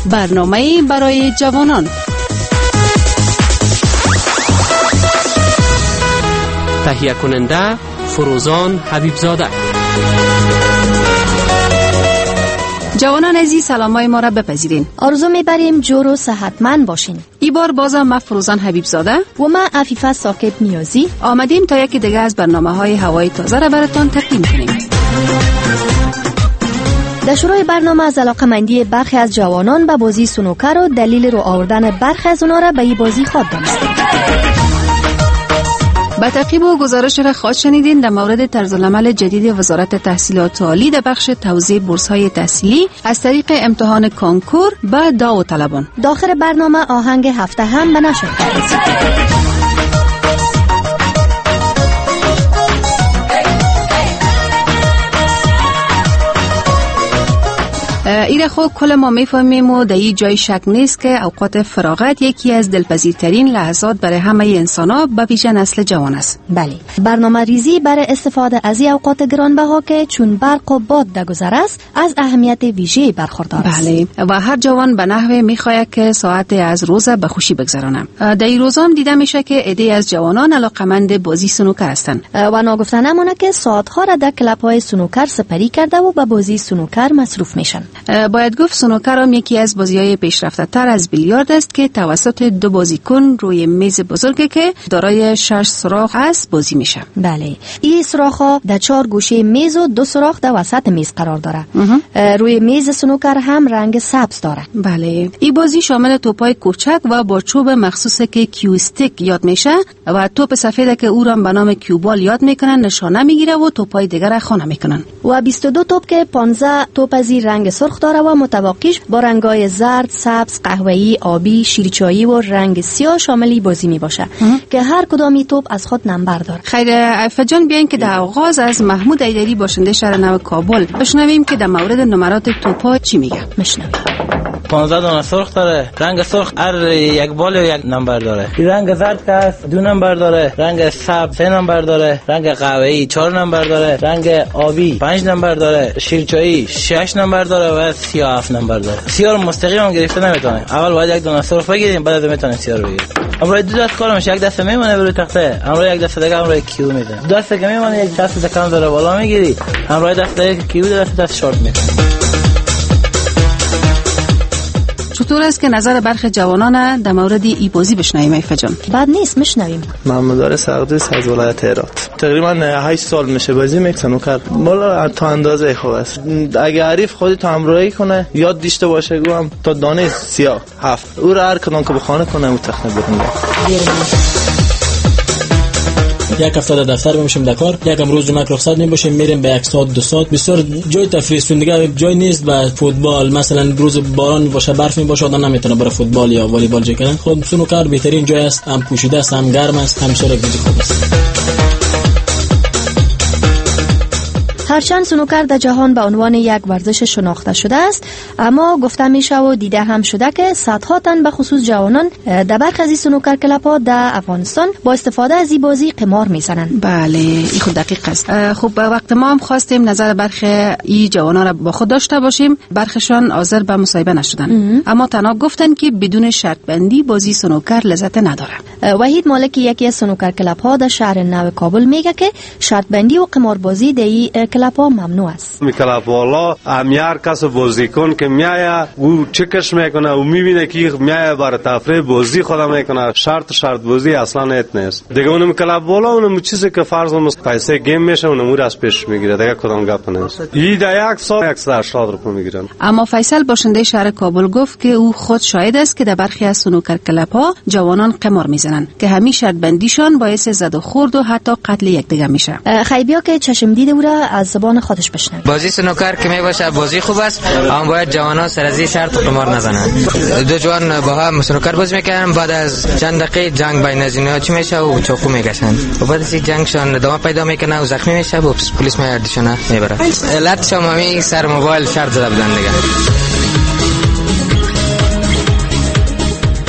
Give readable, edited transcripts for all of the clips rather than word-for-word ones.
برنامه برای جوانان. تهیه کننده فروزان حبیبزاده. جوانان عزیز، سلامای ما را بپذیرین. آرزو میبریم جور و صحتمند باشین. این بار بازم ما فروزان حبیبزاده و من عفیفه ساکب نیازی آمدیم تا یکی دیگه از برنامه‌های هوای تازه را براتون تقدیم کنیم. در شروع برنامه از علاقه‌مندی برخی از جوانان به بازی سنوکر و دلیل رو آوردن برخی از اونا را به این بازی خواد دانستیم. با تعقیب و گزارش را خواهد شنیدین در مورد طرزالعمل جدید وزارت تحصیلات عالی در بخش توزیع بورس‌های تحصیلی از طریق امتحان کنکور به داوطلبان. داخل برنامه آهنگ هفته هم به نشر رسید. ایره خود کل ما میفهمیم و در این جای شک نیست که اوقات فراغت یکی از دلپذیرترین لحظات برای همه انسان‌ها به ویژه نسل جوان است. بله، برنامه ریزی برای استفاده از این اوقات گرانبها که چون برق و باد درگذر است از اهمیت ویژه‌ای برخوردار است. بله، و هر جوان به نحوی می‌خواهد که ساعت از روز به خوشی بگذرانه. در این روزا هم دیده میشه که عده از جوانان علاقه‌مند بازی سنوکر هستند و ناگفته نمونه که ساعت‌ها را در کلب‌های سنوکر سپری کرده و به بازی سنوکر مصروف میشن. باید گفت سنوکر هم یکی از بازی‌های پیشرفته‌تر از بیلیارد است که توسط دو بازیکن روی میز بزرگی که دارای 6 سوراخ است بازی میشه. بله، این سوراخ‌ها در 4 گوشه میز و 2 سوراخ در وسط میز قرار داره. روی میز سنوکر هم رنگ سبز داره. بله، این بازی شامل توپ‌های کوچک و با چوب مخصوصی که کیو استیک یاد میشه و توپ سفید که او را به نام کیوبال یاد میکنن نشانه میگیره و توپ‌های دیگر را خانه میکنن. و 22 توپ که 15 توپ از رنگ سرخ داره و متواقیش با رنگای زرد، سبز، قهوه‌ای، آبی، شیرچایی و رنگ سیاه شاملی بازی می باشه که هر کدامی توپ از خود نمبر داره. خیر عفه جان، بیاین که در آغاز از محمود ایدری باشنده شهر نو کابل بشنویم که در مورد نمرات توپ‌ها چی میگه. میشنویم. 15 دانه سرخ داره. رنگ سرخ هر یک بال و یک نمبر داره. رنگ زرد که است 2 نمبر داره. رنگ سبز 3 نمبر داره. رنگ قهوه‌ای 4 نمبر داره. رنگ آبی 5 نمبر داره. شیرچایی 6 نمبر داره و سیاه 7 نمبر داره. سیاه رو مستقیم هم گرفته نمیتونه. اول باید یک دانه سرخ بگیریم بعد میتونه سیاه رو بگیریم. امروز دو دست کار میشه، یک دست میمونه روی تخته، امروز یک دست دیگه امروز کیو میده. دو دست که میمونه یک دست کم داره بالا میگیری، امروز دست دیگه کیو دست شورت میکنه. چطور است که نظر برخی جوانان در مورد این بازی بشنویم عفه جان؟ بد نیست، میشنویم. محمد سعدیس از ولایت هرات. تقریبا 8 سال میشه بازی میکنه کار. بالا تا اندازه خوب است. اگه عریف خودی تو همراهی کنه یاد داشته باشه گوام تا دانه سیاه 7 او را هر کدام که بخونه کنه او تخنه برونه. یک هفته در دفتر میشیم در کار، یک روز جمعه رخصت میباشیم میریم به 1 ساعت 2 ساعت. بسیار جای تفریح دیگه جای نیست. با فوتبال مثلا روز باران باشه برف میباشه آدم نمیتونه برای فوتبال یا والیبال جای کنه. خود سنوکر بهترین جای است، هم پوشیده است، هم گرم است، هم سرک بازی خوب است. هرچند سنوکر در جهان به عنوان یک ورزش شناخته شده است، اما گفته میشه و دیده هم شده که صدها تن به خصوص جوانان در برخی از سنوکر کلب‌ها در افغانستان با استفاده از این بازی قمار میزنند. بله، این خود دقیق است. خب وقت ما هم خواستیم نظر برخی این جوانان را با خود داشته باشیم. برخشان حاضر به مصاحبه نشدن، اما تنها گفتن که بدون شرط بندی بازی سنوکر لذت نداره. وحید مالک یکی از سنوکر کلب‌ها در شهر نو کابل میگه که شرط بندی و قمار بازی در این کلب‌ها ممنوع است. کلب والا هر کس بازیکن که میایه او چکش میکنه و میبینه که میایه برای تفریح بازی خود میکنه. شرط بازی اصلا نیست دیگه. اونم کلب والا اونم چیزی که فرض پیسه گیم میشه اونم رو از پیش میگیره دیگه، کدام گپ نیست. این در 1 سال 180 روپیه میگیرن. اما فیصل باشنده شهر کابل گفت که او خود شاهد است که در برخی از سنوکر کلب‌ها جوانان قمار میزنن که همین شرط بندیشان باعث زد و خورد و حتی قتل یکدیگر میشه. خیبیا که چشم دید او را از زبان خودش بشنویم. بازی سنوکر که میباشه بازی خوب است، اما باید جوانان سر از این شرط قمار نزنند. دو جوان با هم سنوکر بازی میکنن، بعد از چند دقیقه جنگ بین از اینها چی میشه و چاقو میکشن و بعد از این جنگشون ادامه پیدا میکنه و زخمی میشه و پلیس میاردشون میبره. علتش هم همین سر موبایل شرط زده بودن دیگه.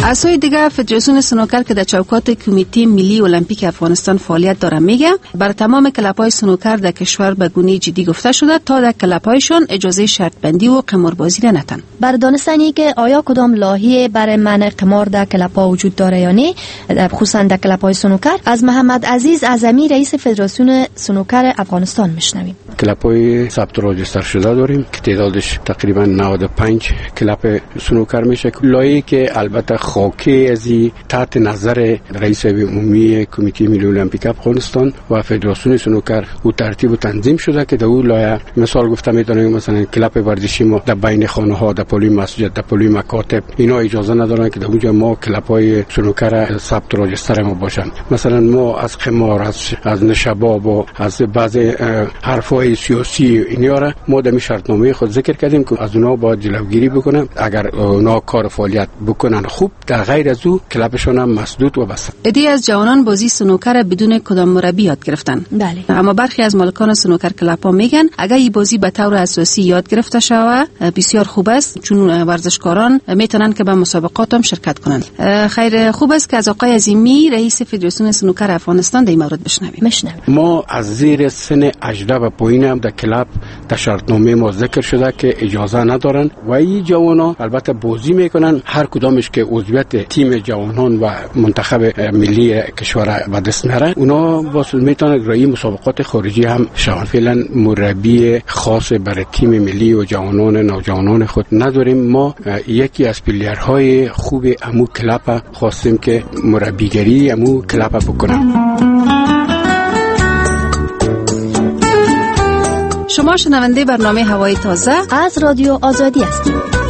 از سوی دیگه فدراسیون سنوکر که در چوکات کمیته ملی المپیک افغانستان فعالیت داره میگه بر تمام کلب‌های سنوکر در کشور به گونه جدی گفته شده تا در کلب‌هایشان اجازه شرط بندی و قماربازی را نتن. بر دانستنی که آیا کدام لایحه برای منع قمار در کلب‌ها وجود داره یا نه، خصوصا در کلب‌های سنوکر، از محمد عزیز اعظمی رئیس فدراسیون سنوکر افغانستان میشنویم. کلب‌های ثبت و راجستر شده داریم که تعدادش تقریبا 95 کلب سنوکر میشه. لایحه‌ای که البته خاکی از تحت نظر رئیس عمومی کمیته ملی المپیک افغانستان و فدراسیون سنوکر او ترتیب و تنظیم شده که در اون لایحه مثال گفتم میتونیم مثلا کلب ورزشی ما در بین خانه ها، در پلی مسجد، در پلی مکاتب اینا اجازه ندارن که در اونجا ما کلب‌های سنوکر ثبت و راجستر ما باشن. مثلا ما از قمار، از نشاباب و از بعض حرفای سیاسی اینا را ما در شرطنامه خود ذکر کردیم که از اونها باید جلوگیری بکنن. اگر اونها کار فعالیت بکنن خوب، در غیر از او کلبشون هم مسدود و بسته. عده‌ای از جوانان بازی سنوکر بدون کدام مربی یاد گرفتن. بله. اما برخی از مالکان سنوکر کلب‌ها میگن اگر این بازی به طور اساسی یاد گرفته شود بسیار خوب است، چون ورزشکاران میتونن که به مسابقات هم شرکت کنند. خیر، خوب است که از آقای عظیمی رئیس فدراسیون سنوکر افغانستان در این مورد بشنویم. ما از زیر سن 18 و پایین هم در کلب در شرطنامه ما ذکر شده که اجازه ندارن و این جوانا البته بازی میکنن. هر کدامش که عضویت تیم جوانان و منتخب ملی کشور به دست نره، اونا واسه میتونن رای مسابقات خارجی هم شون. فعلا مربی خاص برای تیم ملی و جوانان نوجوانان خود نداریم. ما یکی از پلیرهای خوب امو کلب خواستیم که مربیگری امو کلب بکنن. شما شنونده برنامه هوای تازه از رادیو آزادی هستید.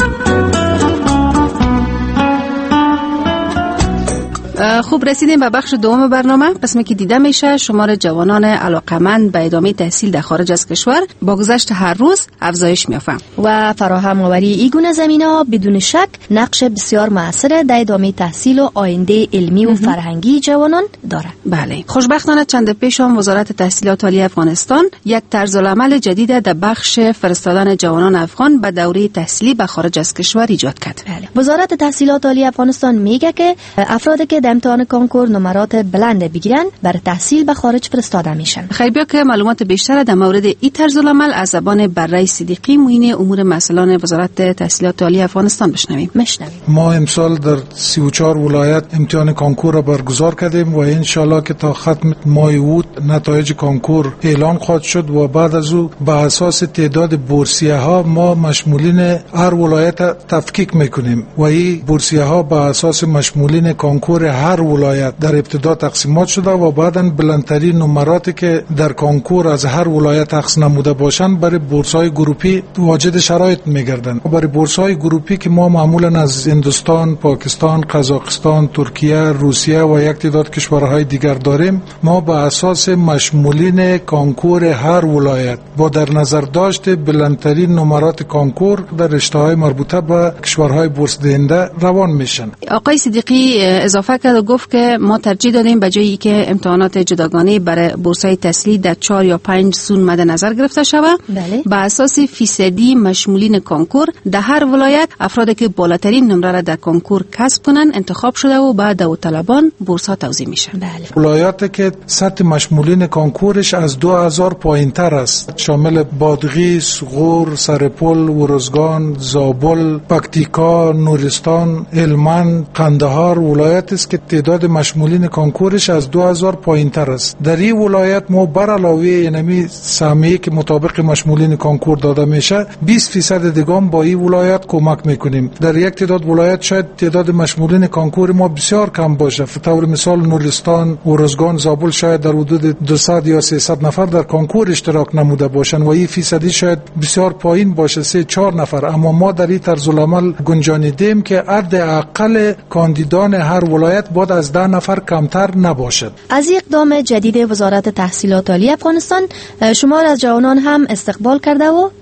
خوب، رسیدیم به بخش دوم برنامه، قسمی که دیده میشه شمار جوانان علاقمند به ادامه تحصیل در خارج از کشور با گذشت هر روز افزایش می‌یافت و فراهم آوری این گونه زمینه‌ها بدون شک نقش بسیار موثر در ادامه تحصیل و آینده علمی و فرهنگی جوانان دارد. بله، خوشبختانه چند پیش هم وزارت تحصیلات عالی افغانستان یک طرزالعمل جدید در بخش فرستادن جوانان افغان به دوره تحصیلی به خارج از کشور ایجاد کرد. بله. وزارت تحصیلات عالی افغانستان میگه که افرادی که در امتحان کنکور نمرات بلند بگیرن برای تحصیل به خارج فرستاده میشن. خیر، بیا که معلومات بیشتر در مورد این طرزالعمل از زبان برای صدیقی، معین امور مسئولان وزارت تحصیلات عالی افغانستان بشنویم. ما امسال در 34 ولایت امتحان کنکور را برگزار کردیم و ان شاءالله که تا ختم ماه اوت نتایج کنکور اعلان خواهد شد و بعد از او به اساس تعداد بورسیه ها ما مشمولین هر ولایت تفکیک میکنیم و این بورسیه ها به اساس مشمولین کنکور هر ولایت در ابتدا تقسیمات شده و بعداً بلندترین نمراتی که در کنکور از هر ولایت تقسیم نموده باشند برای بورس‌های گروپی واجد شرایط می‌گردند. برای بورس‌های گروپی که ما معمولاً از هندوستان، پاکستان، قزاقستان، ترکیه، روسیه و یک تعداد کشورهای دیگر داریم، ما به اساس مشمولین کنکور هر ولایت با در نظر داشت بلندترین نمرات کنکور در رشته‌های مربوطه به کشورهای بورس دهنده روان میشن. آقای صدیقی اضافه کرد و گفت که ما ترجیح دادیم به جایی که امتحانات جداگانه برای بورس‌های تحصیلی در 4 یا 5 سون مد نظر گرفته شود، به اساس فیصدی مشمولین کنکور در هر ولایت افرادی که بالاترین نمره را در کنکور کسب کنن انتخاب شده و بعد داوطلبان بورس‌ها توزیع میشن. ولایاتی که سطح مشمولین کنکورش از 2000 پایین‌تر است، شامل بادغیس، غور، سرپل، ورزگان، زابل، پکتیکا، نورستان، هلمند، قندهار ولایت است که تعداد مشمولین کنکورش از 2000 پایین‌تر است. در این ولایت ما بر علاوه اینمی سهمیه که مطابق مشمولین کنکور داده میشه 20% دیگه با این ولایت کمک میکنیم. در یک تعداد ولایت شاید تعداد مشمولین کنکور ما بسیار کم باشه. به طور مثال نورستان، ورزگان، زابل شاید در حدود 200 یا 300 نفر در کنکور اشتراک نموده باشن و این فیصدی شاید بسیار پایین باشه، 3-4 نفر. اما ما در این طرز العمل گنجانیدیم که حداقل کاندیدان هر ولایت باید از 10 نفر کمتر نباشد. از اقدام جدید وزارت تحصیلات عالی افغانستان شمار از جوانان هم استقبال کرده و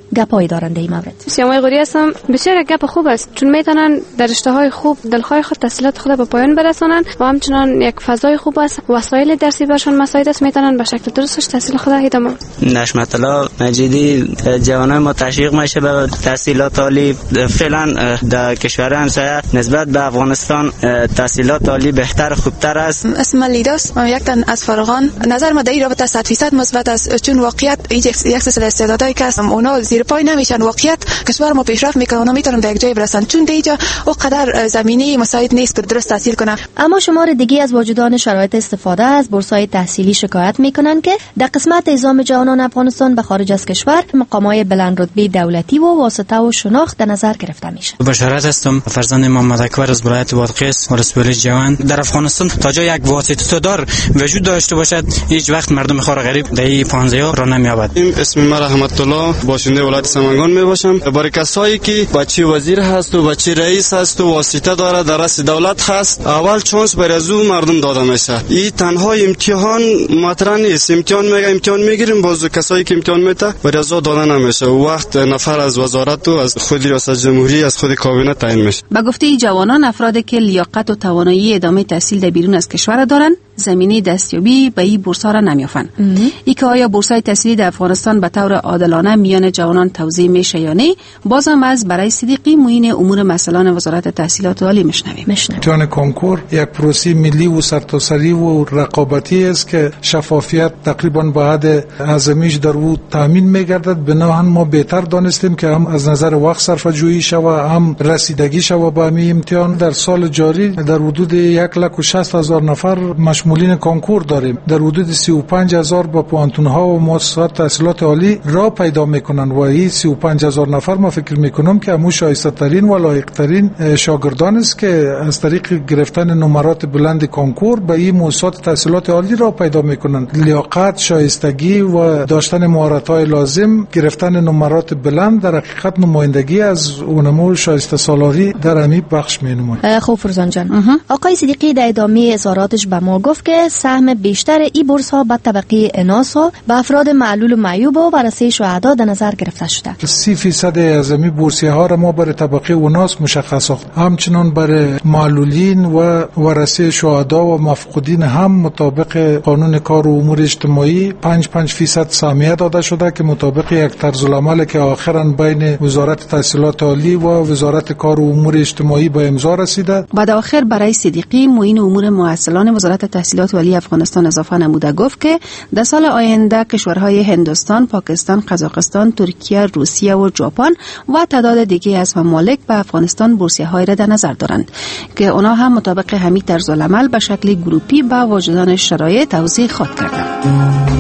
گپایی دارند در این مورد. سیامای غوری هستم. بسیار گپ خوب است چون میتونن در رشته‌های خوب دلخواه خود تحصیلات خود به پایان برسانند و همچنان یک فضای خوب است، وسایل درسی برشان مساعد است، میتونن به شکل درستش تحصیل خود ادامه. نشمت الله مجیدی، جوانای ما تشویق میشه به تحصیلات عالی. فعلا در کشور همسایه نسبت به افغانستان تحصیلات عالی بهتر خوبتر است. اسم لیداس، یک تن از فارغان. نظر ما در این رابطه 100% مثبت است چون واقعیت یک سلسله استعدادایی که اونا زیر پای نمیشن، واقعیت کشور ما پیشرفت میکنه، اونا میتونن به یک جای برسن چون دیجا او قدر زمینه مساعد نیست که درست تحصیل کنن. اما شمار دیگه از وجودان شرایط استفاده از بورس‌های تحصیلی شکایت میکنن که در قسمت اعزام جوانان افغانستان به خارج از کشور مقامات بلند رتبه دولتی و واسطه و شناخت در نظر گرفته میشه. بشارت هستم، فرزند محمد اکبر از ولایت بادغیس، ورسپولیس جوان. در افغانستان تا جای یک واسطه دار وجود داشته باشد هیچ وقت مردم خار غریب در این 15 را نمی‌یابد. اسم من رحمت الله، باشنده ولایت سمنگان میباشم. برای کسایی که بچه وزیر هست و بچه رئیس هست و واسطه داره در رأس دولت هست، اول چانس برای از مردم داده میشه. این تنها امتحان مطرح نیست، امتحان میگیریم، باز کسایی که امتحان میته برای از داده نمیشه و وقت نفر از وزارت و از خود ریاست جمهوری از خود کابینه تعیین میشه. به گفته این جوانان، افرادی که لیاقت و توانایی ادامه تحصیل در بیرون از کشور دارند زمینه دستیابی به این بورس‌ها را نمی‌یابند. ای که آیا بورس‌های تحصیلی در افغانستان به طور عادلانه میان جوانان توزیع میشه یا نه، بازم از برای صدیقی معین امور مسئولان وزارت تحصیلات عالی میشنویم. امتحان کنکور یک پروسه ملی و سرتاسری و رقابتی است که شفافیت تقریبا با حد اعظمیش در او تامین میگردد. بنابراین ما بهتر دانستیم که هم از نظر وقت صرفه جویی شود، هم رسیدگی شود به همین امتحان. در سال جاری در حدود 1,60,000 نفر مشمولین کنکور داریم. در حدود 35,000 با پوانتون‌ها و مؤسسات تحصیلات عالی را پیدا میکنن و این 35,000 نفر ما فکر میکنم که همون شایسته ترین و لایق ترین شاگردان است که از طریق گرفتن نمرات بلند کنکور به این مؤسسات تحصیلات عالی را پیدا میکنن. لیاقت، شایستگی و داشتن مهارت‌های لازم، گرفتن نمرات بلند در حقیقت نمایندگی از اونمو شایسته سالاری در همین بخش مینماید. خوب فرزان جان، آقای صدیقی در ادامه اظهاراتش به ما گفت که سهم بیشتر این بورس ها به طبقه اناث به افراد معلول و معیوب و ورثه شهدا در نظر گرفته شده. 30% از این بورسیه ها را ما برای طبقه اناث مشخص ساخت. همچنان برای معلولین و ورثه شهدا و مفقودین هم مطابق قانون کار و امور اجتماعی 5% سهمیه داده شده که مطابق یک طرز العمل که آخرا بین وزارت تحصیلات عالی و وزارت کار و امور اجتماعی به امضا رسیده. بعد آخر برای صدیقی معین امور معسلان وزارت تحصیلات عالی افغانستان اضافه نموده گفت که در سال آینده کشورهای هندوستان، پاکستان، قزاقستان، ترکیه، روسیه و ژاپن و تعداد دیگه از ممالک به افغانستان بورسیه‌های را در نظر دارند که اونا هم مطابق همین طرز العمل به شکل گروپی با وجودان شرایط توزیع خواهد کردند.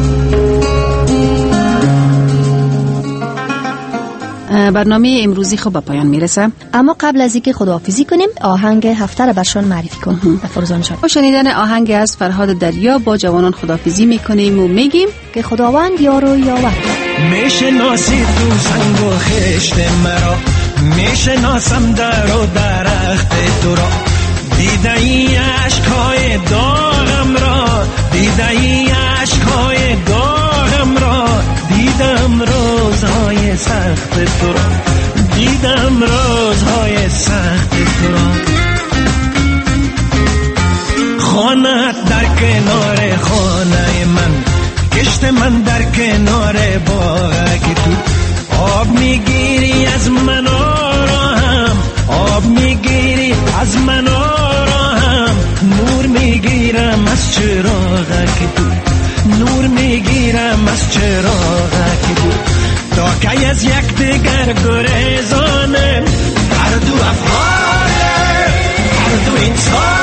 برنامه امروزی خوب به پایان میرسه، اما قبل از اینکه خداحافظی کنیم آهنگ هفته را برشان معرفی کن. فرزان جان، با شنیدن آهنگ از فرهاد دریا با جوانان خداحافظی میکنیم و میگیم که خداوند یار و یاور. میشناسی تو سنگ و خشت مرا، میشناسم در و درخت تو را، دیده ای عشقای داغم را، دیده ای عشقای داغم را، دیدم روزهای سخت تو را، دیدم روزهای سخت تو را. خانه‌ات در کنار خانه من، کشت من در کنار باغ تو، آب میگیری از من آرام، آب میگیری از من آرام، نور میگیرم از چراغ تو، نور میگیرم از چراغ تو، تا که از یک دیگر گریزانه، هر دو افغانه، هر دو انسان.